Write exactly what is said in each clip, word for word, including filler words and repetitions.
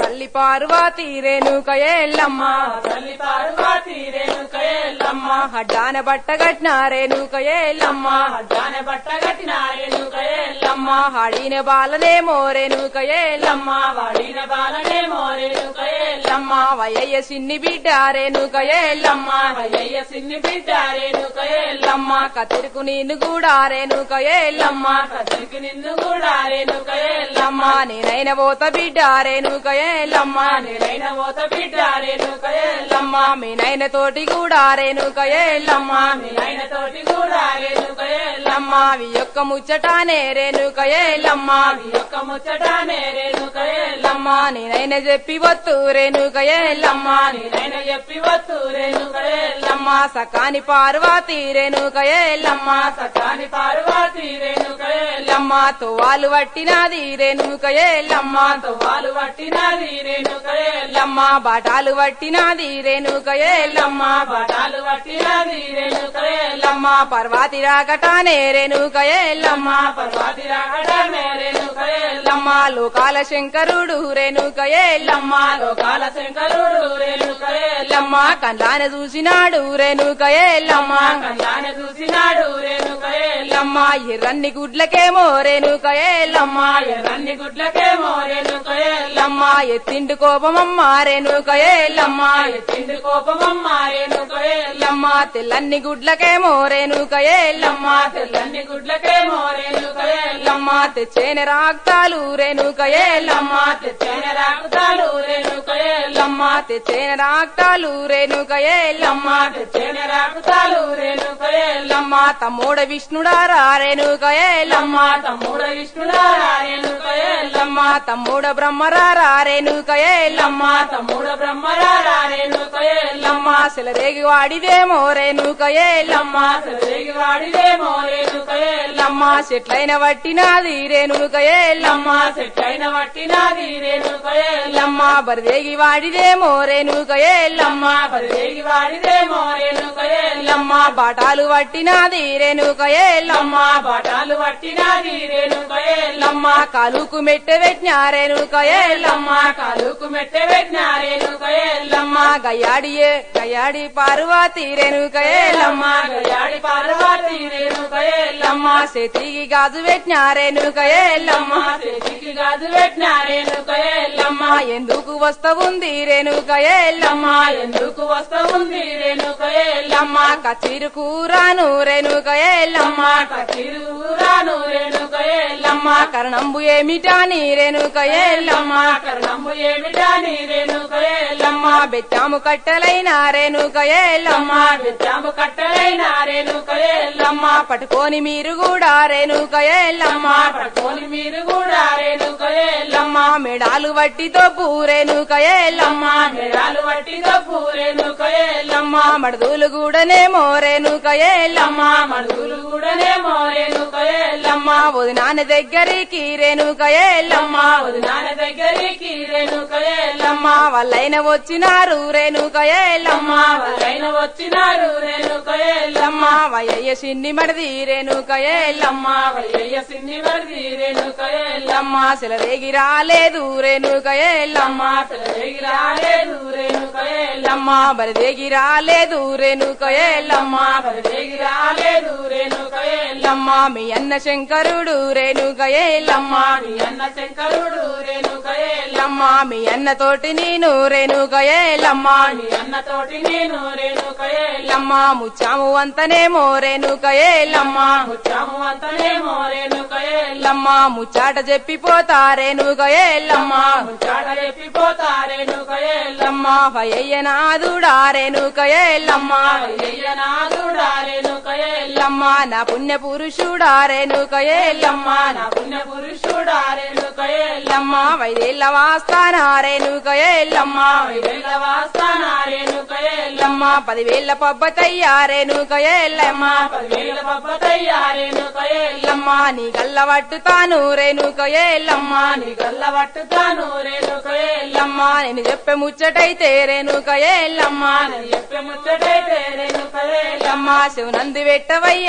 తల్లి పార్వతి రేణుక ఎల్లమ్మ తల్లి పార్వతి రేణుక ఎల్లమ్మ అడ్డాన బట్ట కట్టిన రేణుక ఎల్లమ్మ అడ్డాన బట్ట కట్టిన రేణుక ఎల్లమ్మ ఆడిన బాలనేమో రేణుక ఎల్లమ్మ వాడిన బాలనేమో రేణుక ఎల్లమ్మ వయ్య సిన్ని బిడ్డ రేణుక ఎల్లమ్మ వయ్య సిన్ని బిడ్డ రేణుక ఎల్లమ్మ కతిరుకు నిన్ను కూడా రేణుక ఎల్లమ్మ కతిరికి నిన్ను కూడా రేణుక ఎల్లమ్మ నేనైన పోత బిడ్డ రేణుక ఎల్లమ్మ నేనైన పోత బిడ్డ రేణుక ఎల్లమ్మ మీనైన తోటి కూడా రేణుక ఎల్లమ్మ మీనైన తోటి కూడా రేణుక ఎల్లమ్మ వి యొక్క ముచ్చటానే రేణుక ఎల్లమ్మ వి యొక్క ముచ్చటానే రేణుక ఎల్లమ్మ నేనైన చెప్పి వత్తు రేణుక ఎల్లమ్మ నేనైన చెప్పి వత్తు రేణుక ఎల్లమ్మ సకాని పార్వతి రేణుక ఎల్లమ్మ సకాని పార్వతి రేణుక ఎల్లమ్మ తోవాలు పట్టినది రేణుక ఎల్లమ్మ తోవాలు పట్టినది రేణుక ఎల్లమ్మ బాటాలు పట్టినది రేణుక ఎల్లమ్మ బాటాలు పట్టినది రేణుక ఎల్లమ్మ పర్వతి రాకటానే రేణుక ఎల్లమ్మ పర్వతి రాకటానే రేణుక ఎల్లమ్మ లోకాల శంకరుడు రేణుక ఎల్లమ్మ లోకాల శంకరుడు రేణుక ఎల్లమ్మ కండ్లాన చూసినాడు రేణుక ఎల్లమ్మ కండ్లాన చూసినాడు రేణుక ఎల్లమ్మ ఎర్రన్ని గుడ్లకేమో రేణుక ఎల్లమ్మ ఎర్రన్ని గుడ్లకేమో రేణుక ఎల్లమ్మ ఎత్తిండు కోపమమ్మ రేణుక ఎల్లమ్మ ఎత్తిండు కోపమమ్మ రేణుక ఎల్లమ్మ తెల్లన్ని గుడ్లకేమో రేణుక ఎల్లమ్మ తెల్లన్ని గుడ్లకేమో రేణుక ఎల్లమ్మ తెచ్చేన రాక్తాలు రేణుక ఎల్లమ్మ తెచ్చేన రాకుతాలు రేణుక ఎల్లమ్మ తెచ్చేన రాక్తాలు రేణుక ఎల్లమ్మ తెచ్చేన రాకుతాలు రేణుక ఎల్లమ్మ తమ్ముడ విష్ణుడారా రేణుక ఎల్లమ్మ తమ్ముడ విష్ణుడారా రేణుక ఎల్లమ్మ తమ్ముడ బ్రహ్మరారా రేణుక ఎల్లమ్మ తమ్ముడ బ్రహ్మరారా రేణుక ఎల్లమ్మ సెలరేగి వాడిదేమో రేణుక ఎల్లమ్మ సెలరేగి వాడిదేమో రేణుక ఎల్లమ్మ చెట్లైన వట్టినాది రేణుక ఎల్లమ్మ చెట్లైన వట్టినాది రేణుక ఎల్లమ్మ బరిదేగి వాడిదేమో రేణుక ఎల్లమ్మ బరిదేగి వాడిదేమో రేణుక ఎల్లమ్మ బాటాలు వట్టినాది రేణుక ఎల్లమ్మ బాటాలు వట్టినాది రేణుక ఎల్లమ్మ కాలుకు మెట్ట పెట్టిన రేణుక ఎల్లమ్మ కాలుకు మెట్ట పెట్టిన రేణుక ఎల్లమ్మ గయాడియే గయాడి పార్వతి రేణుక ఎల్లమ్మ గయాడి పార్వతి రేణుక ఎల్లమ్మ చేతికి గాజు పెట్టిన రేణుక ఎల్లమ్మ చేతికి గాజు పెట్టిన రేణుక ఎల్లమ్మ ఎందుకు వస్తవుంది రేణుక ఎల్లమ్మ ఎందుకు వస్తా ఉంది రేణుక ఎల్లమ్మ కచీరు కూరాను రేణుక ఎల్లమ్మ కచిరురాను రేణుక ఎల్లమ్మ కరణంబు ఏమిటాని రేణుక ఎల్లమ్మ కరణంబు ఏమిటాని రేణుక ఎల్లమ్మ బెచ్చాము కట్టెలైన రేణుక ఎల్లమ్మ బెచ్చాము కట్టెలైన రేణుక ఎల్లమ్మ పట్టుకొని మీరు కూడా రేణుక ఎల్లమ్మ పట్టుకొని మీరు కూడా రేణుక ఎల్లమ్మ మెడాలు వట్టితో పూరేణుక ఎల్లమ్మ మెడాలు వట్టితో పూరేణుక ఎల్లమ్మ మడదులు కూడానేమో రేణుక ఎల్లమ్మ మడుగులు కూడానేమో రేణుక ఎల్లమ్మ వదినాన్న దగ్గరికి రేణుక ఎల్లమ్మ వదినాన దగ్గరికి రేణుక ఎల్లమ్మ వాళ్ళైన వచ్చినారు రేణుక ఎల్లమ్మ వాళ్ళైన వచ్చినారు రేణుక ఎల్లమ్మ వయ్య సిన్ని మడిది రేణుక ఎల్లమ్మ వయ్య సిన్ని మరిది రేణుక ఎల్లమ్మ సెలరేగి రాలేదు రేణుక ఎల్లమ్మ సెలరేగి రాలేదు రేణుక ఎల్లమ్మ బరిదేగి రాలేదు రేణుక ఎల్లమ్మ బరిదేగి రాలేదు రేణుక ఎల్లమ్మ మీ అన్న శంకరుడు రేణుక ఎల్లమ్మ మీ అన్న శంకరుడు రేణుక ఎల్లమ్మ మీ అన్న తోటి నేను రేణుక ఎల్లమ్మ మీ అన్న తోటి నేను రేణుక ఎల్లమ్మ ముచ్చాము అంతనేమో రేణుక ఎల్లమ్మ ముచ్చాము అంతనేమో రేణుక ఎల్లమ్మ ముచ్చాట చెప్పిపోతా రేణుక ఎల్లమ్మ ముచ్చాట చెప్పిపోతా రేణుక ఎల్లమ్మ వయ్య నాదుడా రేణుక ఎల్లమ్మ వయ్య నాదుడా రేణుక ఎల్లమ్మ నా పుణ్య పురుషుడా రేణుక ఎల్లమ్మ నా పుణ్య పురుషుడా రేణుక ఎల్లమ్మ వైదేళ్ళ వాస్తాన రేణుక ఎల్లమ్మ వైదేళ్ళ వాస్తాన రేణుక ఎల్లమ్మ పదివేళ్ల పబ్బతయ్యా రేణుక ఎల్లమ్మ పదివేల పబ్బతయ్యా రేణుక ఎల్లమ్మ నీ గల్ల పట్టుతాను రేణుక ఎల్లమ్మ నీ గల్ల పట్టుతాను రేణుక ఎల్లమ్మ నేను చెప్పే ముచ్చటైతే రేణుక ఎల్లమ్మ చెప్పే ముచ్చటైతే రేణుక ఎల్లమ్మ శివనంది పెట్టవయ్యా రేణుక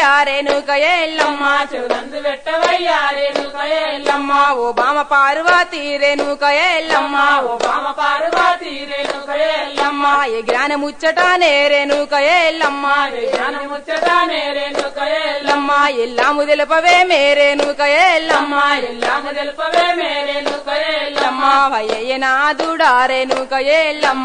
రేణుకయే ఎల్లమ్మ చెవులందు పెట్టవయ్యా రేణుకయే ఎల్లమ్మ ఓ బామ పార్వతి రేణుకయే ఎల్లమ్మ ఓ బామ పార్వతి రేణుకయే ఎల్లమ్మ ఏ జ్ఞాన ముచ్చటానే రేణుకయే ఎల్లమ్మ జ్ఞానం ముచ్చటానే రేణుకయే ఎల్లమ్మ ఎల్లాము తెలుపవే మే రేణుకయే ఎల్లమ్మ ఎల్లాము తెలుపవే మే రేణుకయే ఎల్లమ్మ భయ్య నాదుడా రేణుకయే ఎల్లమ్మ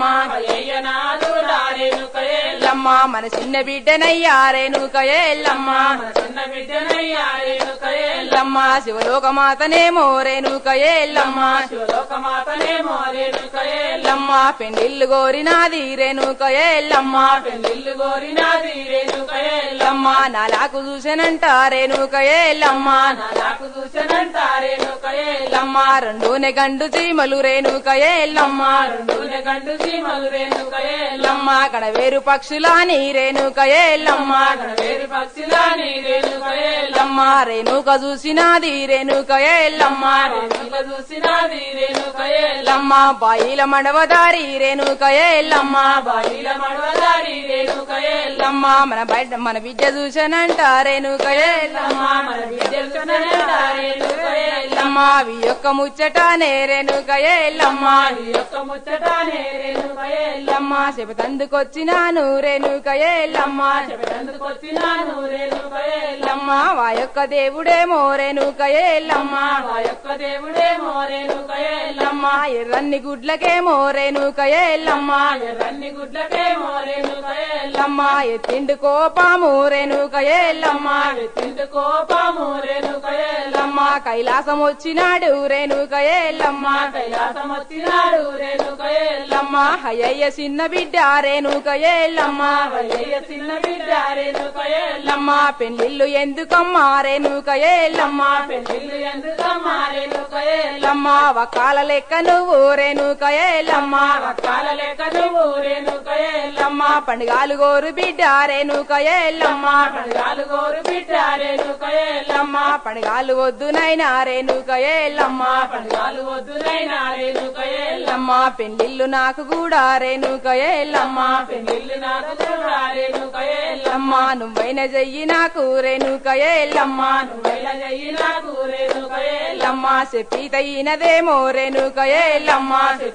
అయ్యనాథుడా రేణుకయే ఎల్లమ్మ మన చిన్న బిడ్డనయ్యా రేణుకయే ఎల్లమ్మ చిన్న బిడ్డనయ్యా రేణుకయే ఎల్లమ్మ శివలోకమాతనేమో రేణుకయే ఎల్లమ్మ శివలోకమాతనేమో రేణుకయే ఎల్లమ్మ పెండిల్లు గోరినాది రేణుకయే ఎల్లమ్మ పెళ్లిళ్ళు కోరినాది రేణుకయే ఎల్లమ్మ నాలాకు చూసెనంట రేణుకయే ఎల్లమ్మ నాకు చూసనంట రేణుకయే ఎల్లమ్మ రెండునే గండు చీమలు రేణుకయే ఎల్లమ్మ రెండునే గండు సీమలు రేణుకయే ఎల్లమ్మ కడవేరు పక్షులాని రేణుకయే ఎల్లమ్మ వేరు పక్షిలాని రేణుకయే ఎల్లమ్మ రేణుక చూసినాది రేణుకయే ఎల్లమ్మ రేణుక చూసినాది రేణుకయే ఎల్లమ్మ బాయిల మడవదారి రేణుకయే ఎల్లమ్మ బాయిల మడవదారి రేణుకయే ఎల్లమ్మ మన బయట మన బిడ్డ చూసనంట రేణుకయే ఎల్లమ్మ మన బిడ్డలు చూసనంట రేణుకయే ఎల్లమ్మ వి యొక్క ముచ్చటానే రేణుకయే ఎల్లమ్మ ఈ యొక్క ముచ్చటానే రేణుకయే ఎల్లమ్మ చెబుతందుకొచ్చినాను రేణుకయే ఎల్లమ్మ చెబుతందుకొచ్చినాను రేణుకయే ఎల్లమ్మ వా యొక్క దేవుడేమో రేణుకయే ఎల్లమ్మ మా యొక్క దేవుడేమో రేణుకయే ఎల్లమ్మ ఎర్రన్ని గుడ్లకేమో రేణుకయే ఎల్లమ్మ ఎర్రన్ని గుడ్లకేమో రేణుకయే ఎల్లమ్మ ఎత్తిండు కోపాము రేణుకయే ఎల్లమ్మ తిండు కోపము రేణుకయే ఎల్లమ్మ కైలాసం వచ్చినాడు రేణుకయే ఎల్లమ్మ కైలాసం వచ్చినాడు రేణుకయే ఎల్లమ్మ హయ్య చిన్న బిడ్డ రేణుకయే ఎల్లమ్మ వయ్య చిన్న బిడ్డ రేణుకయే ఎల్లమ్మ పెళ్లిళ్ళు ఎందుకమ్మా రేణుకయే ఎల్లమ్మ పెళ్లిళ్ళు ఎందుకమ్మా రేణుకయే ఎల్లమ్మ వకాల లెక్క నువ్వు రేణుకయే ఎల్లమ్మ కాల లెక్క నువ్వు రేణుకయే ఎల్లమ్మ పండుగాలు గోరు బిడ్డ రేణుకయే ఎల్లమ్మ పండుగాలు గోరు బిడ్డ రేణుకయే ఎల్లమ్మ పండుగాలు వద్దునైనా రేణుకయే ఎల్లమ్మ పండుగాలు వద్దునైనా రేణుకయే ఎల్లమ్మ పెళ్లిళ్ళు నాకు కూడా రేణుకయే ఎల్లమ్మ పెళ్లిళ్ళు నాకు కూడా రేణుకయే ఎల్లమ్మ నువ్వైన చెయ్యి నాకు రేణుకయే ఎల్లమ్మ నువ్వైన చెయ్యి నాకు రేణుకయే ఎల్లమ్మ చెప్పితయినదేమో రేణుకయే ఎల్లమ్మ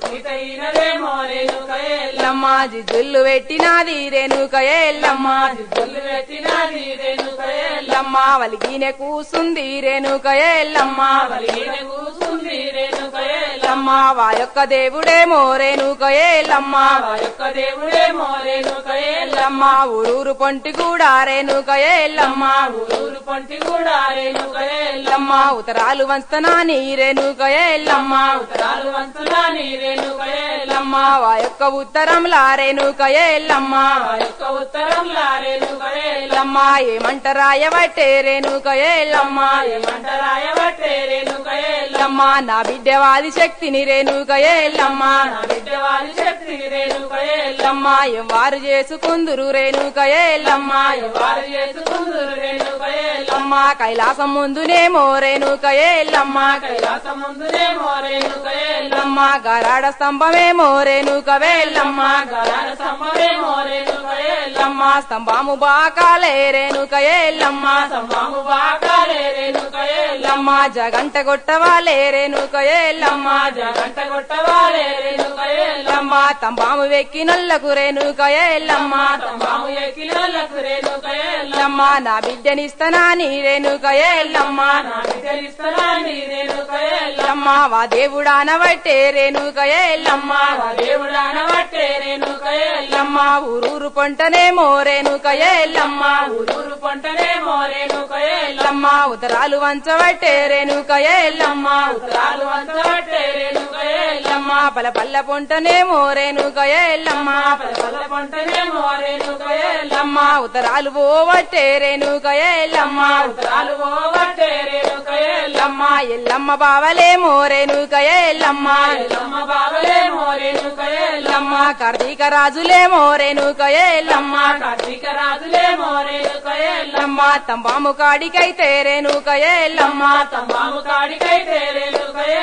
సీతైనదేమో రేణుకయే ఎల్లమ్మ జిజుల్లు పెట్టినాది రేణుకయే ఎల్లమ్మ జిల్లు పెట్టినది రేణుకయే ఎల్లమ్మ వలిగిన కూసుంది రేణుకయే ఎల్లమ్మ వలిగిన కూసుంది రేణుకయే ఎల్లమ్మ వా యొక్క దేవుడేమో రేణుకయే ఎల్లమ్మ ఆ యొక్క దేవుడేమో రేణుకయే ఎల్లమ్మ ఊరూరు పొంటి కూడా రేణుకయే ఎల్లమ్మ ఊరు పొంటి కూడా రేణుకయే ఎల్లమ్మ ఉత్తరాలు వంచనాని రేణుకయే ఎల్లమ్మ ఉత్తరాలు వంతులాని రేణుకయే ఎల్లమ్మ వా యొక్క ఉత్తరంలా రేణుకయే ఎల్లమ్మ ఆ యొక్క ఉత్తరంలా రేణుకయే ఎల్లమ్మ ఏమంట రాయబట్టే రేణుకయే ఎల్లమ్మ ఏమంట రాయబట్టే రేణుకయే ఎల్లమ్మ నా బిడ్డ వాది శక్తిని రేణుకయే ఎల్లమ్మ నా బిడ్డ వారి శక్తి రేణుకయే ఎల్లమ్మ వారు చేసుకుందురు రేణుకయే ఎల్లమ్మ వారు చేసుకుందురు రేణుకయే ఎల్లమ్మ కైలాసం ముందునేమో రేణుకయే ఎల్లమ్మ కైలాసం ముందునేమో రేణుకయే ఎల్లమ్మ గరాడ స్తంభమేమో రేణుకవే ఎల్లమ్మ గలాల సంభవేమో రేణుకయే ఎల్లమ్మ స్తంభము బాకాలే రేణుకయే ఎల్లమ్మ సంభాము బాగాలే రేణుకయే ఎల్లమ్మ జగంట కొట్టవాలే రేణుకయే ఎల్లమ్మ జగంట కొట్టవాలే రేణుకయే ఎల్లమ్మ తంబాము వెక్కినొల్లకు రేణుకయే ఎల్లమ్మ సంభాము ఎక్కినలకు రేణుకయే ఎల్లమ్మ నా బిడ్డనిస్తనాని రేణుకయే ఎల్లమ్మ నా బిడ్డలిస్తనాని రేణుకయే ఎల్లమ్మ వా దేవుడానబట్టే రేణుకయే ఎల్లమ్మ దేవుడు అనబట్టే రేణుకయే ఎల్లమ్మ ఊరూరు పొంటనేమో రేణుకయే ఎల్లమ్మ ఊరూరు పంటనేమో రేణుకయే ఎల్లమ్మ ఉత్తరాలు వంచబట్టే రేణుకయే ఎల్లమ్మ ఉత్తరాలు వంచబట్టే రేణుకయే ఎల్లమ్మ పల పల్ల పొంటనేమో రేణుకయే ఎల్లమ్మ పల్ల పంటనేమో రేణుకయే ఎల్లమ్మ ఉత్తరాలు పోవట్టే రేణుకయే ఎల్లమ్మ ఉత్తరాలు పోవట్టే రేణుకయే ఎల్లమ్మ ఎల్లమ్మ బావలేమో రేణుకయే ఎల్లమ్మ ఎల్లమ్మ బాబలేమో రేణుకయే ఎల్లమ్మ కార్తీక రాజులేమో రేణుకయే ఎల్లమ్మ కార్తీక రాజులేమో రేణుకయే ఎల్లమ్మ తంబాము కాడికైతే రేణుకయే ఎల్లమ్మ తంబాము కాడికైతే రేణుకయే ఎల్లమ్మ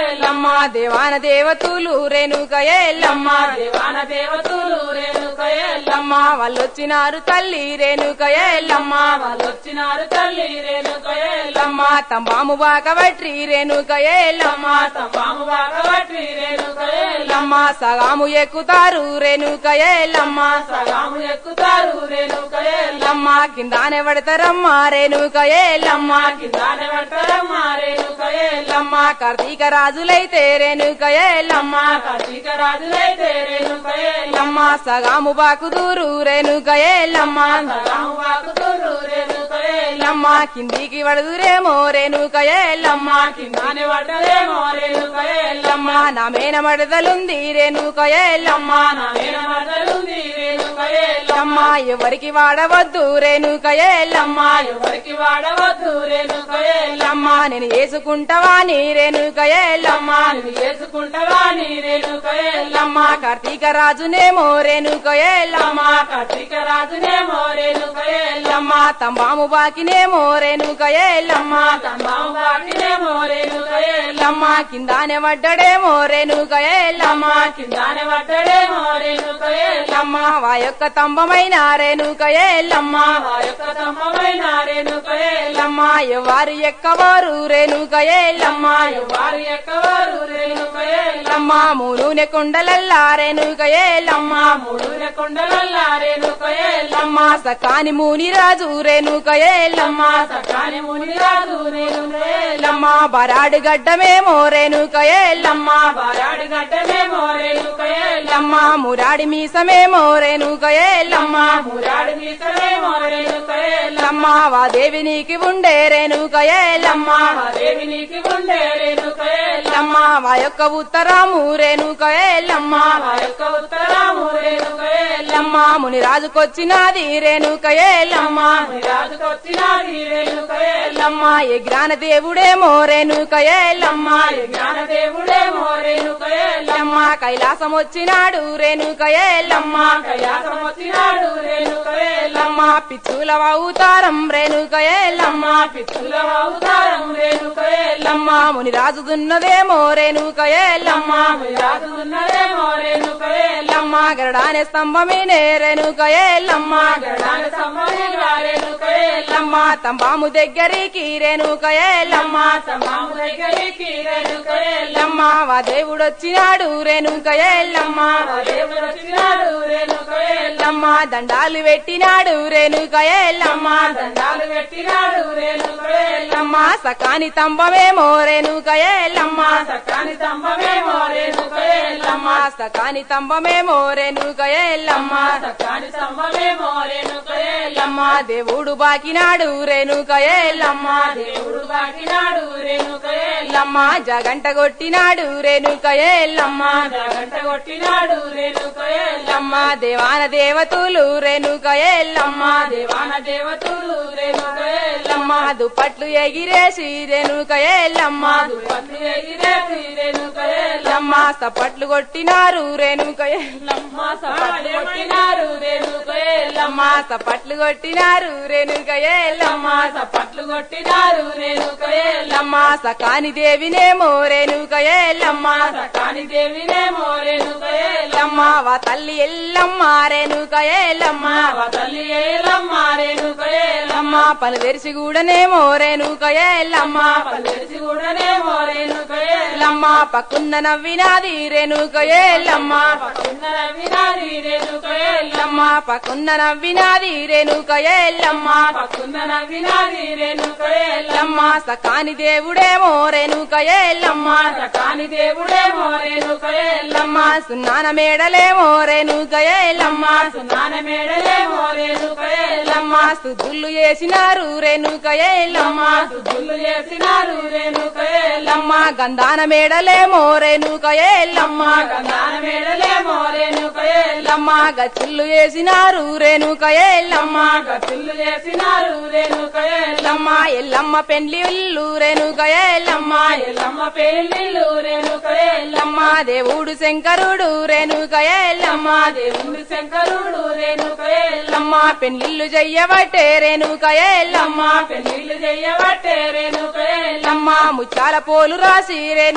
దేవాన దేవతులు రేణుకయే ఎల్లమ్మ దేవాన దేవతలు రేణుకయే ఎల్లమ్మ వాళ్ళొచ్చినారు తల్లి రేణుకయే ఎల్లమ్మ వాళ్ళొచ్చినారు తల్లి రేణుకయే ఎల్లమ్మ తంబాము బాకబట్టి రేణుకయే ఎల్లమ్మ తమ్మాము బాగబట్టి రేణుకయే ఎల్లమ్మ సగాము ఎక్కుతారు రేణుకయే ఎల్లమ్మ సగాము ఎక్కుతారు రేణుకయే ఎల్లమ్మ కిందానే పడతారమ్మా రేణుకయే ఎల్లమ్మ కిందానే పడతారమ్మా రేణుకయే ఎల్లమ్మ కార్తీక రాజులైతే రేణుకయే ఎల్లమ్మ కార్తీక రాజులైతే రేణుకయే ఎల్లమ్మ సగాము బాకుదూరు రేణుకయే ఎల్లమ్మ సగాము బాకుతురు రేణుకయే ఎల్లమ్మ కిందికి పడుదురేమో రేణుకయే ఎల్లమ్మ కిందానే పడ్డదేమో రేణుకయే ఎల్లమ్మ నా మేన మడదలుంది రేణుకయే ఎల్లమ్మ నా మేన మడదలుంది రేణుకయే ఎల్లమ్మ ఎవరికి వాడవద్దు రేణుకయే ఎల్లమ్మ ఎవరికి వాడవద్దు రేణుకయే ఎల్లమ్మ నేను వేసుకుంటావా నీ రేణుకయే ఎల్లమ్మ నువ్వు చేసుకుంటావా నీ రేణుకయే ఎల్లమ్మ కార్తీక రాజునేమో రేణుకయే ఎల్లమ్మ కార్తీక రాజునేమో రేణుకయే ఎల్లమ్మ తంబాము బాకినేమో రేణుకయే ఎల్లమ్మ తమ్మాము బాకినేమో రేణుకయే ఎల్లమ్మ కిందానే పడ్డడేమో రేణుకయే ఎల్లమ్మ కిందానే పడ్డడేమో రేణుకయే ఎల్లమ్మ వా యొక్క తంబమైన రేణుకయే ఎల్లమ్మ ఆ యొక్క తమ్మమైన రేణుకయే ఎల్లమ్మ ఎవరు ఎక్కవారు రేణుకయే ఎల్లమ్మ వారు ఎక్కవారు రేణుకయే ఎల్లమ్మ మూనూనె కొండలల్లా రేణుకయే ఎల్లమ్మ మూడు కొండలల్లా రేణుకయే ఎల్లమ్మ సకాని ముని రాజు రేణుకయే ఎల్లమ్మ సకాని ముని రాజు రేణుకయే ఎల్లమ్మ బరాడు గడ్డమేమో రేణుకయే ఎల్లమ్మ బారాడి గడ్డమేమో రేణుకయే ఎల్లమ్మ మురాడి మీసమేమో రేణుకయే ఎల్లమ్మ మురాడి మీసమేమో రేణుకయే ఎల్లమ్మ వా దేవి నీకి ఉండే రేణుకయే ఎల్లమ్మ దేవి నీకి ఉండే రేణుకయే ఎల్లమ్మ వా యొక్క ఉత్తరాము రేణుకయే ఎల్లమ్మ ఆ యొక్క ఉత్తరాము రేణుకయే ఎల్లమ్మ ముని రాజుకొచ్చినాది రేణుకయే ఎల్లమ్మ రాజుకొచ్చినాది రేణుకయే ఎల్లమ్మ ఏ జ్ఞాన దేవుడేమో రేణుకయే ఎల్లమ్మ జ్ఞానదేవుడేమో రేణుకయే ఎల్లమ్మ కైలాసం వచ్చినాడు రేణుకయే ఎల్లమ్మ కైలాసం వచ్చినాడు రేణుకయే ఎల్లమ్మ పిచ్చుల అవతారం రేణుకయే ఎల్లమ్మ పిచ్చుల అవతారం రేణుకయే ఎల్లమ్మ ముని రాజు దున్నదేమో రేణుకయే ఎల్లమ్మ రాజు ఉన్నదేమో రేణుకయే ఎల్లమ్మ గరడానే స్తంభమేనే రేణుకయే ఎల్లమ్మ గడాన సంబంధించిన రేణుకయే ఎల్లమ్మ తంబాము దగ్గరికి రేణుకయే ఎల్లమ్మ సమాము దగ్గరికి రేణుకయే ఎల్లమ్మ వా దేవుడొచ్చినాడు రేణుకయే ఎల్లమ్మ దేవుడు వచ్చినాడు రేణుకయే ఎల్లమ్మ దండాలు పెట్టినాడు రేణుకయే ఎల్లమ్మ దండాలు పెట్టినాడు రేణుకయే ఎల్లమ్మ సకాని తంబమేమో రేణుకయే ఎల్లమ్మ సకాని స్తంభమేమో రేణుకయే ఎల్లమ్మ సకాని తంబమేమో రేణుకయే ఎల్లమ్మ సకాని స్తంభమేమో రేణుకయే ఎల్లమ్మ దేవుడు బాకినాడు రేణుకయే ఎల్లమ్మ దేవుడు బాకినాడు రేణుకయే ఎల్లమ్మ జగంట కొట్టినాడు రేణుకయే ఎల్లమ్మ గంట కొట్టినాడు రేణుకయే ఎల్లమ్మ దేవాన దేవతులు రేణుకయే ఎల్లమ్మ దేవాన దేవతలు రేణుకయే ఎల్లమ్మ దుప్పట్లు ఎగిరేసి రేణుకయే ఎల్లమ్మ పత్ని ఎగిరేసి రేణుకయే ఎల్లమ్మ సపట్లు కొట్టినారు రేణుకయే లమ్మ సపట్లు కొట్టినారు రేణుకయే ఎల్లమ్మ సపట్లు కొట్టినారు రేణుకయే ఎల్లమ్మ సపట్లు కొట్టినారు రేణుకయే ఎల్లమ్మ సకాని దేవినేమో రేణుకయే ఎల్లమ్మ సకాని దేవినేమో రేణుకయే ఎల్లమ్మ వా తల్లి ఎల్లమ్మ రేణుకయే ఎల్లమ్మ తల్లి ఏలమ్మ రేణుకయే ఎల్లమ్మ పలు తెరిచి కూడానేమో రేణుకయే ఎల్లమ్మ పల్లెసి కూడానేమో రేణుకయే ఎల్లమ్మ పక్కున్న నవ్వినాది రేణుకయే ఎల్లమ్మ పక్కున్న వినాది రేణుకయే ఎల్లమ్మ పక్కున్న నవ్వినాది రేణుకయే ఎల్లమ్మ పక్కున్న వినాది రేణుకయే ఎల్లమ్మ సకాని దేవుడేమో రేణుకయే ఎల్లమ్మ సకాని దేవుడేమో రేణుకయే ఎల్లమ్మ సున్నాన మేడలేమో రేణుకయే ఎల్లమ్మ సున్నాన మేడలేమో రేణుకయే ఎల్లమ్మ సుద్దులు చేసినారు రేణుకయే ఎల్లమ్మ సుద్దులు చేసినారు రేణుకయే ఎల్లమ్మ గంధాన మేడలేమో రేణుకయే ఎల్లమ్మ గంధాన మేడలేమో రేణుకయే ఎల్లమ్మ గచ్చులు చేసినారు రేణుకయే ఎల్లమ్మ గతులు చేసినారు రేణుకయే ఎల్లమ్మ ఎల్లమ్మ పెండ్లి ఇల్లు రేణుకయే ఎల్లమ్మ ఎల్లమ్మ పెళ్ళిళ్ళు రేణుకయే ఎల్లమ్మ దేవుడు శంకరుడు రేణుకయే ఎల్లమ్మ దేవుడు శంకరుడు రేణుకయే ఎల్లమ్మ పెండ్లిల్లు చెయ్యబట్టే రేణుకయే ఎల్లమ్మ పెళ్లిళ్ళు చెయ్యబట్టే రేణుకయే ఎల్లమ్మ ముచ్చాల పోలు రాసి రేణు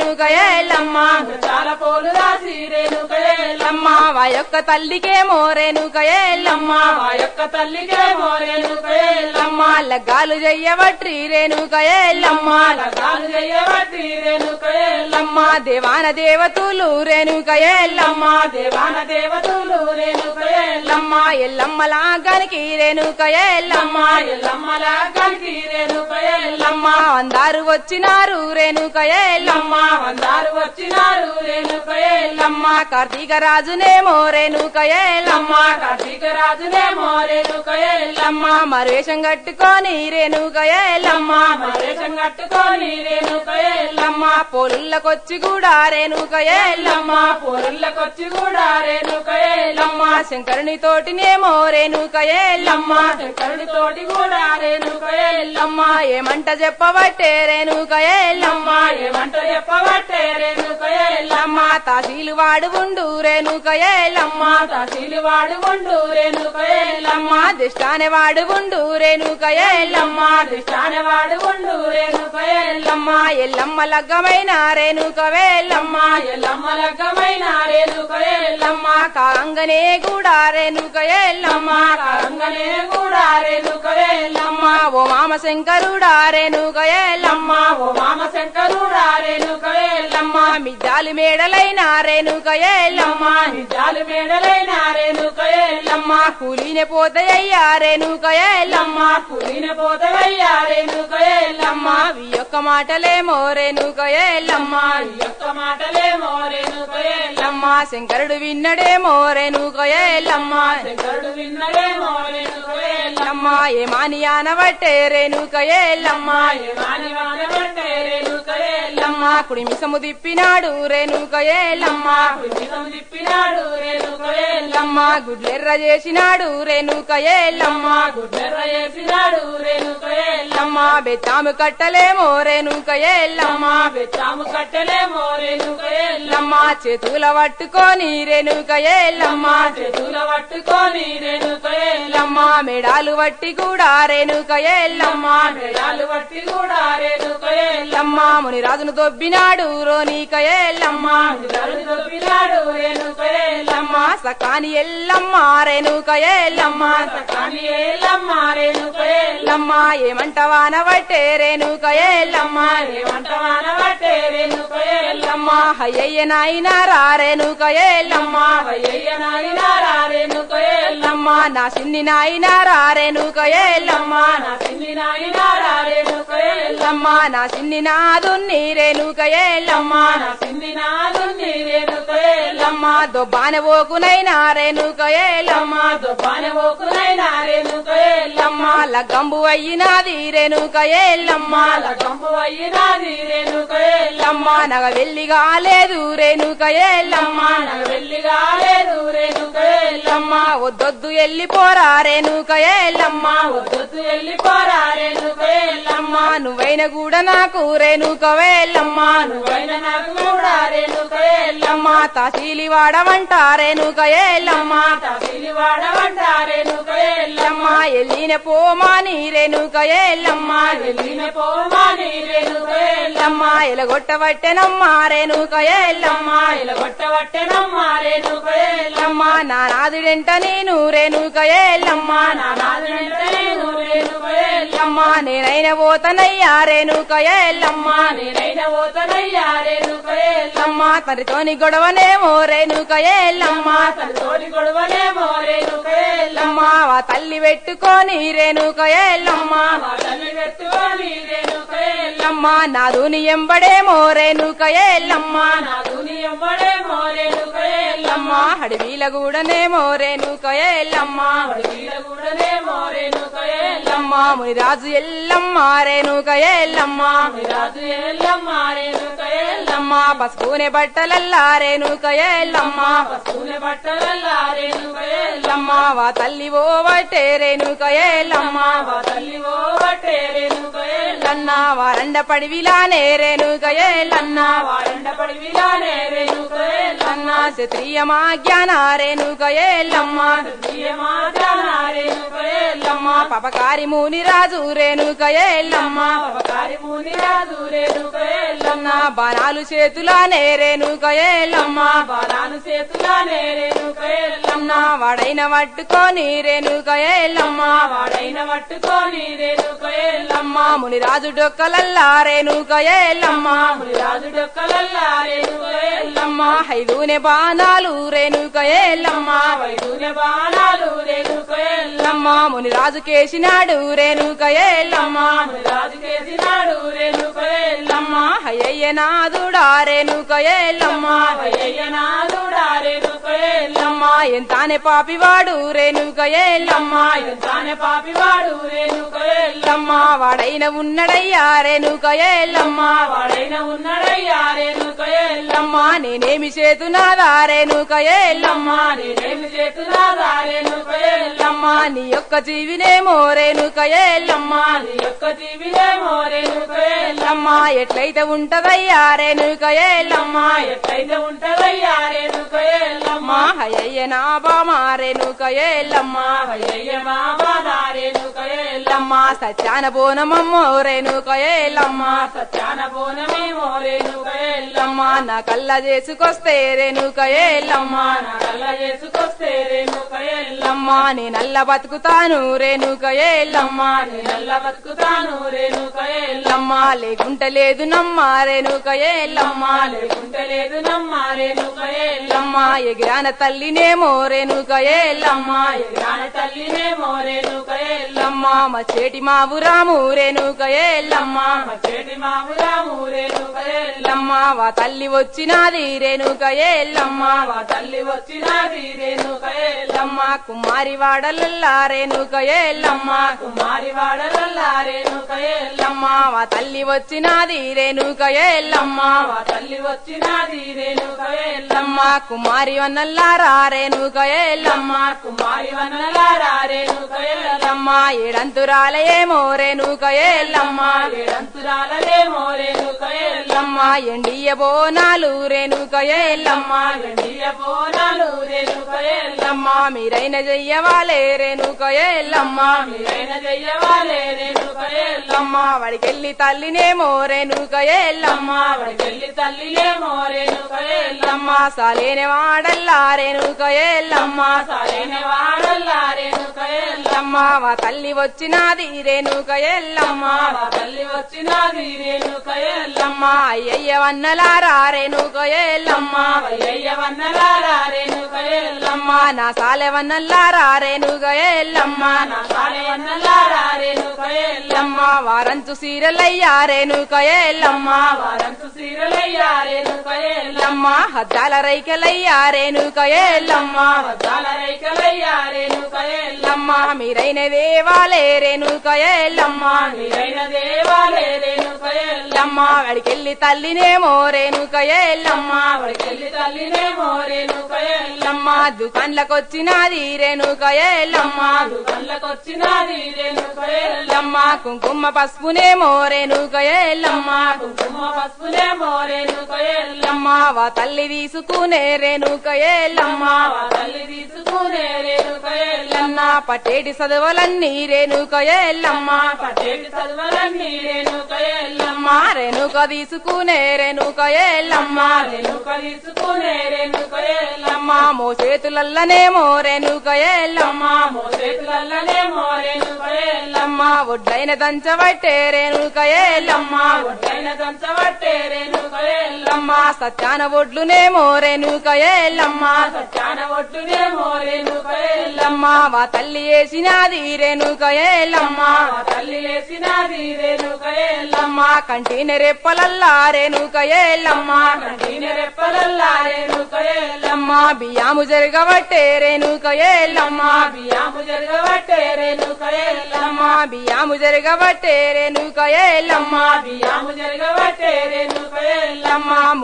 రేణుకయేలమ్మ చాలా పోలు రాసి రేణుకయేలమ్మ మా యొక్క తల్లికేమో రేణుకయేలమ్మ మా యొక్క తల్లికేమో రేణుకయేలమ్మ లగ్గాలు చెయ్యవట్రి రేణుకయేలమ్మ లగాలు చెయ్యబట్టి రేణుకయేలమ్మ దేవాన దేవతులు రేణుకయేలమ్మ దేవాన దేవతలు రేణుకయేలమ్మ ఎల్లమ్మ లాగానికి రేణుకయేలమ్మ ఎల్లమ్మల కలిగి రేణుకయేలమ్మ అందరు వచ్చినారు రేణుకయేలమ్మ అందరు వచ్చినారు రేణుకయేలమ్మ కార్తీక రాజునేమో రేణుకయేలమ్మ కార్తీక రాజునేమో రేణుకయేలమ్మ మరువేషం కట్టుకొని రేణుకయేలమ్మ మరేషం కట్టుకొని రేణుకయేలమ్మ పొలుళ్ళకొచ్చి కూడా రేణుకయేలమ్మ పొరుళ్ళకొచ్చి కూడా రేణుకయేలమ్మ శంకరుని తోటినేమో రేణుకయేలమ్మ శంకరుడి తోటి కూడా రేణుకయేలమ్మ ఏమంట చెప్పబట్టే రేణుకయేలమ్మ ఏమంట చెప్పబట్టే రేణుకయేలమ్మ తాసీలు వాడు ఉండు రేణుకయేలమ్మ తహసీలు వాడు ఉండు రేణుకయేలమ్మ దిష్టానే వాడు ఉండు రేణుకయేలమ్మ దిష్టానే వాడు ఉండు రేణుకయేలమ్మ ఎల్లమ్మ లగ్గమైన రేణుకవేలమ్మ ఎల్లమ్మ లగ్గమైన రేణుకయేలమ్మ కాంగనే కూడా రేణుకయేలమ్మ కాంగనే కూడా రేణుకయేలమ్మ ఓ మామ శంకరుడా రేణుకయేలమ్మ ఓ మామ శంకరుడా రేణుకయేలమ్మ మిద్దాలు మేడలైన రేణుకయేలమ్మ నిజాలు మేడలైన రేణుకయేలమ్మ కూలినే పోతాయ్యా రేణుకయేలమ్మ కులిన పోతవయ్యా రేణుకయేలమ్మ ఈ యొక్క మాటలేమో రేణుకయేలమ్మ ఈ యొక్క మాటలేమో రేణుకయేలమ్మ శంకరుడు విన్నడేమో రేణుకయేలమ్మ శంకరుడు విన్నడేమో రేణుకయేలమ్మ ఏమాని ఆనవట్టే రేణుకయేలమ్మ ఏమాని వానబట్టే రేణుకయేలమ్మ కుడి మిసము తిప్పినాడు రేణుకయేలమ్మ కుడిసం తిప్పినాడు రేణుకయేలమ్మ గుడ్లెర్ర చేసినాడు రేణుకయేలమ్మ గుడ్డెర్ర చేసినాడు రేణుకయేలమ్మ బెత్తాము కట్టలేమో రేణుకయేలమ్మ బెత్తాము కట్టలేమో రేణుకయేలమ్మ చేతుల పట్టుకొని రేణుకయేలమ్మ చేతుల పట్టుకొని రేణుకయేలమ్మ మెడాలు పట్టి కూడా రేణుకయేలమ్మ మెడాలు పట్టి కూడా రేణుకయేలమ్మ మునిరాజును దొబ్బినాడు రోనికయేలమ్మ నిజాలు దొబ్బినాడు రేణుకయేలమ్మ సకాని ఎల్లమ్మ రేణుకయేలమ్మ సకాని ఏలమ్మ రేణుకయేలమ్మ ఏమంటవానవట్టే రేణుకయేలమ్మ ఏమంట వానబట్టే రేణుకయేలమ్మ అయ్యయ్య నాయన రా రేణుకయేలమ్మ వయ్యయ్య నాయనారా రేణుకయేలమ్మ నా సిన్ని నాయన రా రేణుకయేలమ్మ నా సిన్ని నాయనారా రేణుకయేలమ్మ నా సిన్ని నాదున్ని రేణుకయేలమ్మ నా సిన్ని నాదుని రేణుకయేలమ్మ దొబ్బాన ఓకునైనా రేణుకయేలమ్మ దుబ్బాని ఓకునైనా రేణుకయేలమ్మ లగ్గంబు అయ్యినాది రేణుకయేలమ్మ కంపు అయ్యినాది రేణుకయేలమ్మ నగ వెళ్ళి కాలేదు రేణుకయేలమ్మ నాకు వెళ్ళి కాలేదు రేణుకయేలమ్మ వద్దొద్దు వెళ్ళిపోరా రేణుకయేలమ్మ వద్దొద్దు వెళ్ళిపోరా రేణుకయేలమ్మ నువ్వైన కూడా నాకు రేణుకవేలమ్మ నువ్వైన నాకు కూడా రేణుకయేలమ్మ తహసీలి వాడమంట రేణుకయేలమ్మ తహసీలి వాడవంట రేణుకయేలమ్మ ఎల్లిన పోమాని రేణుకయేలమ్మ వెళ్ళిన పోమాని రేణుకయేలమ్మ ఎలగొట్టబట్టెనమ్మ రేణుకయేలమ్మ ఇలగొట్టవట్టెనమ్మ రేణుకయేలమ్మ నా నాదుడెంట నేను రేణుకయేలమ్మ నా నాదుడంటే నేను రేణుకయేలమ్మ నేనైన పోతనయ్యా రేణుకయేలమ్మ నేనైన పోతనయ్యా రేణుకయేలమ్మ తనతోని గొడవనేమో రేణుకయేలమ్మ తోడి గొడవలేమో రేణుకయేలమ్మ వా తల్లి పెట్టుకొని రేణుకయేలమ్మ మా తల్లి పెట్టుకొని రేణుకయేలమ్మ నాదుని ఎంబడేమో రేణుకయేలమ్మ నా దుని ఎవ్వడేమో రేణుకయేలమ్మ అడవిల కూడానేమో రేణుకయేలమ్మ వీళ్ళ కూడానేమో రేణుకయేలమ్మ మునిరాజు ఎల్లమ్మ రేణుకయేలమ్మ రాజు ఎల్లమ్మ రేణుకయేలమ్మ పసుపునే బట్టలల్లా రేణుకయేలమ్మ పశువుల బట్టలల్లా రేణుకయేలమ్మ వా తల్లి ఓ బట్టే రేణుకయేలమ్మ మా తల్లి ఓ బట్టే రేణుకయేలమ్మ ఎల్లన్న వారండ పడివిలానే రేణుక ఎల్లన్న వారండ పడివిలానే రేణుక ఎల్లమ్మ క్షత్రియమా జ్ఞాన రేణుక ఎల్లమ్మ రేణుక ఎల్లమ్మ పపకారి ముని రాజు రేణుక ఎల్లమ్మ పపకారి ముని రాజు రేణుక ఎల్లమ్మ బాణాలు చేతులానే రేణుక ఎల్లమ్మ బాణాలు చేతులానే రేణుక ఎల్లమ్మ వాడైన పట్టుకొని రేణుక ఎల్లమ్మ వాడైన పట్టుకొని రేణుక ఎల్లమ్మ మునిరాజు డొక్కలల్లా రేణుక ఎల్లమ్మ మునిరాజు డొక్కలల్లా రేణుక ఎల్లమ్మ ఐదూనే బాణాలు రేణుక ఎల్లమ్మ వైదూనే బాణాలు రేణుక ఎల్లమ్మ మునిరాజు కేసినాడు రేణుక ఎల్లమ్మ మునిరాజు కేసినాడు రేణుక ఎల్లమ్మ అయ్యయ్య నాదుడా రేణుక ఎల్లమ్మ అయ్యయ్య నాదుడా రేణుక ఎల్లమ్మ ఎంతానే పాపివాడు రేణుక ఎల్లమ్మ ఎంతానే పాపివాడు రేణుక ఎల్లమ్మ వాడైన ఉన్నడయ్యా రేణుక ఎల్లమ్మ వాడైన ఉన్నాడయ్యా రేణుక ఎల్లమ్మ నేనేమి చేతునాదా రేణుక ఎల్లమ్మ నేనేమి చేతులాదా రేణుక ఎల్లమ్మ నీ యొక్క జీవినేమో రేణుక ఎల్లమ్మ నీ యొక్క జీవినేమో రేణుక ఎల్లమ్మ ఎట్లయితే ఉంటదయ్యా రేణుక ఎల్లమ్మ ఎట్లయితే ఉంటదయ్యా రేణుక ఎల్లమ్మ అయ్యయ్య నా బామా రేణుక ఎల్లమ్మ అయ్యయ్య బాబా రేణుక ఎల్లమ్మ సత్యాన బోనమమ్మో రేణుక ఎల్లమ్మ సత్యాన బోనమేమో రేణుక ఎల్లమ్మ నా కళ్ళ చేసుకొస్తే రేణుక ఎల్లమ్మ నా కళ్ళ చేసుకొస్తే రేణుక ఎల్లమ్మ నేనల్ల బతుకుతాను రేణుక ఎల్లమ్మ నేనల్ల బతుకుతాను రేణుక ఎల్లమ్మ లేకుంటే లేదు నమ్మ రేణుక ఎల్లమ్మ లేకుంటే లేదు నమ్మ రేణుక ఎల్లమ్మ ఎగిరాన తల్లినేమో రేణుక ఎల్లమ్మ ఎగిరాన తల్లినేమో రేణుక ఎల్లమ్మ మా చేటి మావురాము రేణుక ఎల్లమ్మ మా చేటి మావురాము రేణుక ఎల్లమ్మ వా తల్లి వచ్చినాది రేణుక ఎల్లమ్మ వా తల్లి వచ్చినది రేణుక ఎల్లమ్మ కుమారి వాడలల్లా రేణుక ఎల్లమ్మ కుమారి వాడలల్లా రేణుక ఎల్లమ్మ వా తల్లి వచ్చినాది రేణుక ఎల్లమ్మ వా తల్లి వచ్చినది రేణుక ఎల్లమ్మ కుమారి వన్నల్లారా రేణుక ఎల్లమ్మ కుమారి వనలారా రేణుక ఎల్లమ్మ ఏడంతురాలయేమో రేణుక ఎల్లమ్మ ఏడంతురాలలేమో రేణుక ఎల్లమ్మ ఎండియ బోనాలు రేణుక ఎల్లమ్మ ఎండియ బోనాలు రేణుక ఎల్లమ్మ మీరైన చెయ్యవాలే రేణుక ఎల్లమ్మ మీరైన చెయ్యవాలే రేణుక ఎల్లమ్మ వాడికెళ్ళి తల్లినేమో రేణుక ఎల్లమ్మ వాడికెళ్ళి తల్లిలేమో రేణుక ఎల్లమ్మ సాలేని వాడల్లా రేణుక ఎల్లమ్మ సాలైన వాడల్లా రేణుక ఎల్లమ్మ వా తల్లి వచ్చినాది రేణుక ఎల్లమ్మ వా తల్లి వచ్చినది రేణుక ఎల్లమ్మ అయ్యయ్య వన్నలారా రేణుక ఎల్లమ్మ అయ్యయ్య వన్నలారా రేణుక ఎల్లమ్మ నా సాలె వన్నల్లారా రేణుక ఎల్లమ్మ నా సాలె వన్నలారా రేణుక ఎల్లమ్మ వారంచు సీరలయ్యా రేణుక ఎల్లమ్మ వారంతు సీరలయ్యా రేణుక ఎల్లమ్మ హద్దాల రైకలయ్యా రేణుక ఎల్లమ్మ వద్దాల రైకలయ్యా రేణుక ఎల్లమ్మ మీరైన దేవాలే రేణుక ఎల్లమ్మ మీరైన దేవాలే రేణుక ఎల్లమ్మ వాడికెళ్ళి తల్లినేమో రేణుక ఎల్లమ్మ వాడికెళ్ళి తల్లినేమో రేణుక ఎల్లమ్మ దుకాన్లకొచ్చినాది రేణుక ఎల్లమ్మ దుకాన్లకొచ్చినది రేణుక ఎల్లమ్మ కుంకుమ పసుపునేమో రేణుక ఎల్లమ్మ కుంకుమ పసుపులేమో రేణుక ఎల్లమ్మ వా తల్లి తీసుకునే రేణుక ఎల్లమ్మ వా తల్లి తీసుకునే రేణుక ఎల్లమ్మ పట్టేటి చదువులన్నీ రేణుక ఎల్లమ్మ పట్టేటి చదువులన్నీ రేణుక ఎల్లమ్మ రేణుక తీసుకునే రేణుక ఎల్లమ్మ రేణుక తీసుకునే రేణుక ఎల్లమ్మ మో చేతులల్లనేమో రేణుక ఎల్లమ్మ మోసేతులల్లనేమో రేణుక ఎల్లమ్మ ఒడ్లైన దంచబట్టే రేణుక ఎల్లమ్మ ఒడ్డైన దంచబట్టే రేణుక ఎల్లమ్మ సత్యాన ఒడ్లునేమో రేణుక ఎల్లమ్మ సత్యాన ఒడ్డునేమో రేణుక ఎల్లమ్మ వా తల్లి వేసినాది రేణుక ఎల్లమ్మ వా తల్లి వేసినది రేణుక ఎల్లమ్మ కంటిన రెప్పలల్లా రేణుక ఎల్లమ్మ కంటిన రెప్పలల్లా రేణుక ఎల్లమ్మ బియ్యాము జరగబట్టే రేణుక ఎల్లమ్మ బియ్యాము జరగబట్టే రేణుక ఎల్లమ్మ బియ్యాము జరగబట్టే రేణుక ఎల్లమ్మ బియ్యాము జరగబట్టే రేణుక ఎల్లమ్మ మూడునే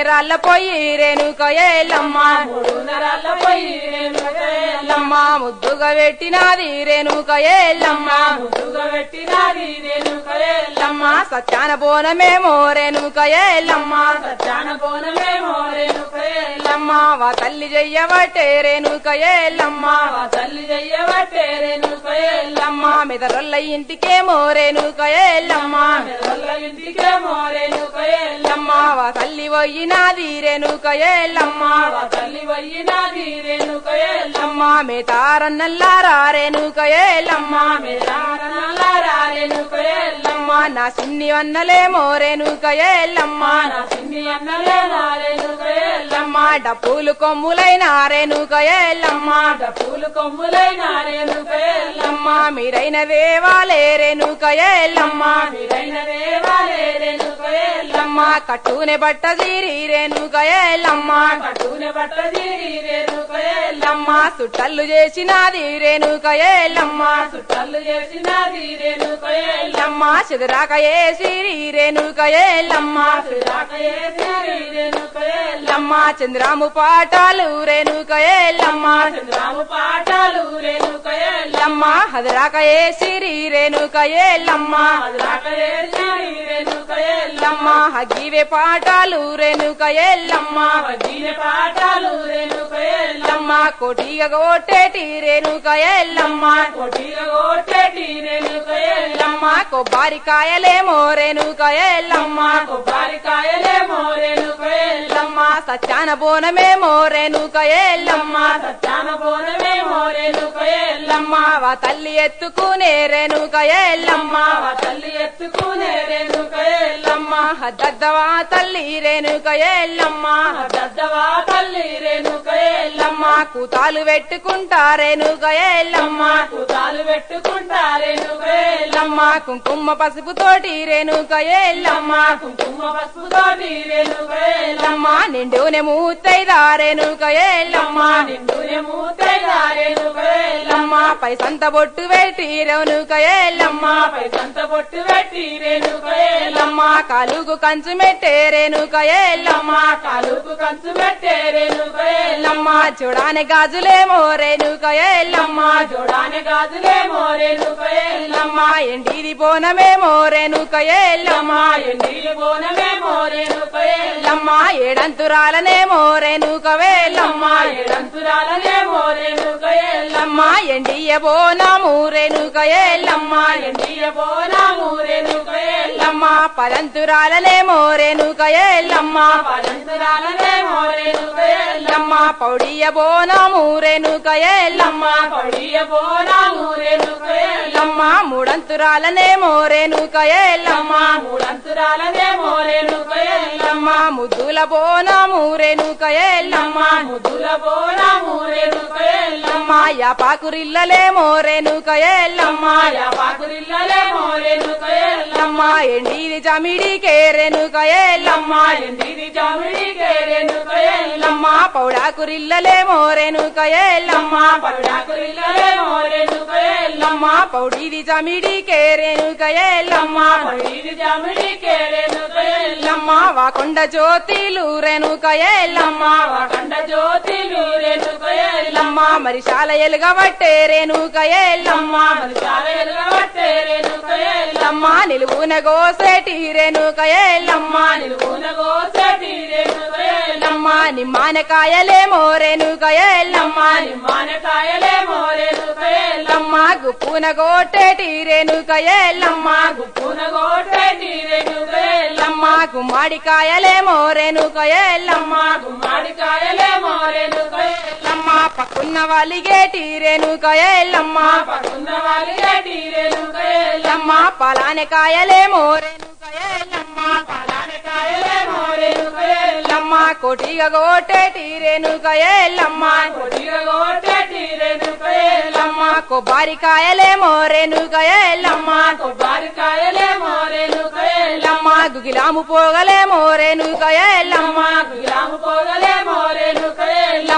నేరాళ్ళ పోయి రేణుక ఎల్లమ్మ మూడు నరాల పోయి రేణుక ఎల్లమ్మ ముద్దుగా పెట్టినాది రేణుక ఎల్లమ్మ ముద్దుగా పెట్టినది రేణుక ఎల్లమ్మ సత్యాన బోనమేమో రేణుక ఎల్లమ్మ సత్యాన బోనమేమో రేణుక ఎల్లమ్మ వా తల్లి చెయ్యబట్టే రేణుక ఎల్లమ్మ మా తల్లి చెయ్యబట్టే రేణుక ఎల్లమ్మ మెదరొల్ల ఇంటికేమో రేణుక ఎల్లమ్మ మెదళ్ళ ఇంటికేమో రేణుక ఎల్లమ్మ వా తల్లి పోయినాది రేణుక ఎల్లమ్మ మా తల్లి వయ్యినది రేణుక ఎల్లమ్మ మేతారన్నల్లారా రేణుక ఎల్లమ్మ మేరారనల్లారా రేణుక ఎల్లమ్మ నా సిన్ని వన్నలేమో రేణుక ఎల్లమ్మ నా సిన్ని అన్నలేనా రేణుక ఎల్లమ్మ డప్పులు కొమ్ములైన రేణుక ఎల్లమ్మ పూలు కొమ్ములైన రేణుక ఎల్లమ్మ మీరైన దేవాలే రేణుక ఎల్లమ్మ మీరైన దేవాలే రేణుక ఎల్లమ్మ కట్టునే బట్ట జీరి రేణుక ఎల్లమ్మ పట్టునే బట్ట తీరి రేణుక ఎల్లమ్మ సుట్టల్లు చేసినాది రేణుక ఎల్లమ్మ చుట్టాలు చేసినది రేణుక ఎల్లమ్మ చెదురాక ఏసిరి రేణుక ఎల్లమ్మ రాక చేసిరి రేణుక ఎల్లమ్మ చంద్రాము పాటాలు రేణుక ఎల్లమ్మ రాము పాఠాలు రేణుక ఎల్లమ్మ హదరాక ఏసిరి రేణుక ఎల్లమ్మ రాక చేసిరి రేణుక ఎల్లమ్మ హగివే పాటాలు రేణుక ఎల్లమ్మ దీన పాఠాలు రేణుక ఎల్లమ్మ కోటిగా కొట్టేటి రేణుక ఎల్లమ్మ కొట్టిగా కొట్టేటి రేణుక ఎల్లమ్మ కొబ్బరికాయలేమో రేణుక ఎల్లమ్మ కొబ్బరికాయలేమో రేణుక ఎల్లమ్మ సత్యాన బోనమేమో రేణుక ఎల్లమ్మ సత్యాన బోనమేమో రేణుక ఎల్లమ్మ వా తల్లి ఎత్తుకునే రేణుక ఎల్లమ్మ మా తల్లి ఎత్తుకునే రేణుక ఎల్లమ్మ హద్దవా తల్లి రేణుక ఎల్లమ్మ దద్దవా తల్లి రేణుక ఎల్లమ్మ కూతాలు పెట్టుకుంటా రేణుక ఎల్లమ్మ కుతాలు పెట్టుకుంటా రేణుక ఎల్లమ్మ కుంకుమ పసుపు తోటి రేణుక ఎల్లమ్మ కుంకుమ పసుపుతోటి రేణుక ఎల్లమ్మ నిండునే మూతైదా రేణుక ఎల్లమ్మ నిండునే మూతైనా రేణుక ఎల్లమ్మ పైసంత బొట్టు పెట్టి రేణుక ఎల్లమ్మ పై సంత బొట్టు పెట్టి రేణుక ఎల్లమ్మ కాలుగు కంచు మెట్టే రేణుక ఎల్లమ్మ కాలుకు కంచు పెట్టే రేణుక ఎల్లమ్మ చూడాని గాజులేమో రేణుక ఎల్లమ్మ జోడానే గాజులేమో రేణుక ఎల్లమ్మ ఎండిది బోనమేమో రేణుక ఎల్లమ్మ ఎండిలి బోనమేమో రేణుక ఎల్లమ్మ ఏడంతురాలనేమో రేణుక వేల్లమ్మ ఏడంతురాలనేమో రేణుక ఎల్లమ్మ ఎండియ బోనము రేణుక ఎల్లమ్మ ఎండియ బోనాము రేణుక ఎల్లమ్మ పదంతురాలనేమో రేణుక ఎల్లమ్మ పదంతురాలనేమో రేణుక ఎల్లమ్మ పౌడియ బోనము రేణుక ఎల్లమ్మ పడియ బోనాము రేణుక ఎల్లమ్మ మూడంతురాలనేమో రేణుక ఎల్లమ్మ మూడంతురాలనేమో రేణుక ఎల్లమ్మ ముద్దుల బోనము రేణుక ఎల్లమ్మ ముద్దుల బోనాము రేణుక ఎల్లమ్మ యాపాకురిల్లలేమో రేణుక ఎల్లమ్మ పాకురిల్లలేమో రేణుక ఎల్లమ్మ ఎండిది జమిడికే రేణుక ఎల్లమ్మ ఎండిది జామిడికే రేణుక ఎల్లమ్మ పౌడాకురిల్లలేమో రేణుక ఎల్లమ్మ పడాకురిల్లలేమో రేణుక ఎల్లమ్మ పౌడిది జమిడికే రేణుక ఎల్లమ్మ పడిది జామిడికే రేణుక ఎల్లమ్మ వాకొండ జ్యోతిలు రేణుక ఎల్లమ్మ కండ జ్యోతిలు రేణుక ఎల్లమ్మ మరిశాల ఎలుగబట్టే రేణుక ఎల్లమ్మ మరి చాలా ఎలుగబట్టే రేణుక ఎల్లమ్మ నిలువున గోసేటి రేణుక ఎల్లమ్మ నిలువున గోసటి రేణుక ఎల్లమ్మ నిమ్మానకాయలేమో రేణుక ఎల్లమ్మ నిమ్మానకాయలేమో రేణుక ఎల్లమ్మ గుప్పున గోటేటి రేణుక ఎల్లమ్మ గుప్పున గోటటి రేణుక ఎల్లమ్మ గుమ్మడికాయలేమో రేణుక ఎల్లమ్మ గుమ్మడికాయలేమో రేణుక ఎల్లమ్మ పక్కున్న వాలిగేటి రేణుక ఎల్లమ్మ పట్టున్న వాళ్ళేటి రేణుక ఎల్లమ్మ పలానకాయలేమో రేణుక ఎల్లమ్మ పలానకాయలేమో రేణుక ఎల్లమ్మ కోటిగా గోటేటి రేణుక ఎల్లమ్మ కొద్దిగా గోటటి రేణుక ఎల్లమ్మ కొబ్బరికాయలేమో రేణుక ఎల్లమ్మ కొబ్బరికాయలేమో రేణుక ఎల్లమ్మ గుగిలాము పోగలేమో రేణుక ఎల్లమ్మ గ్రాము పోగలేమో రేణుక ఎల్లమ్మ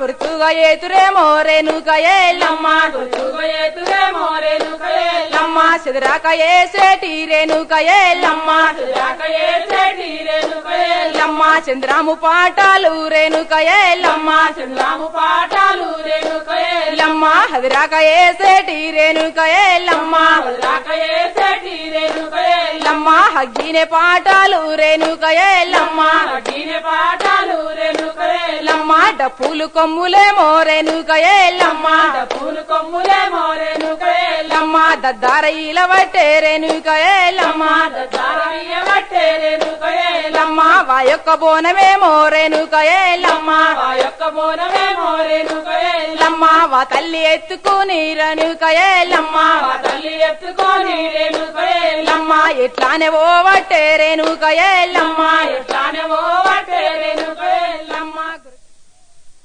గుర్తుగా ఏతురేమో రేణుక ఎల్లమ్మ గుర్తుగా ఏతురేమో రేణుక ఎల్లమ్మ లమ్మ చెదరాక ఏసేటి రేణుక ఎల్లమ్మ రాక ఏసేటి రేణుక ఎల్లమ్మ లమ్మ చంద్రాము పాటాలు రేణుక ఎల్లమ్మ చంద్రాము పాఠాలు రేణుక ఎల్లమ్మ లమ్మ హదిరాక ఏసేటి రేణుక ఎల్లమ్మ రాక ఏసేటి రేణుక ఎల్లమ్మ లమ్మ హగ్గినే పాటాలు రేణుక ఎల్లమ్మ అడినే పాఠాలు రేణుక ఎల్లమ్మ లమ్మ డప్పులు కొమ్ములేమో రేణుక ఎల్లమ్మ పూలు కొమ్ములేమో రేణుక ఎల్లమ్మ లమ్మ దద్దార ఇలవట్టే రేణుక ఎల్లమ్మ దారయ్య వట్టే రేణుక ఎల్లమ్మ లమ్మ వాయొక్క బోనమేమో రేణుక ఎల్లమ్మ ఆ యొక్క బోనమేమో రేణుక ఎల్లమ్మ లమ్మ వా తల్లి ఎత్తుకుని రేణుక ఎల్లమ్మ ఆ తల్లి ఎత్తుకొని రేణుక ఎల్లమ్మ లమ్మ ఎట్లానే ఓ వట్టే రేణుక ఎల్లమ్మ ఎట్లానే ఓ వట్టే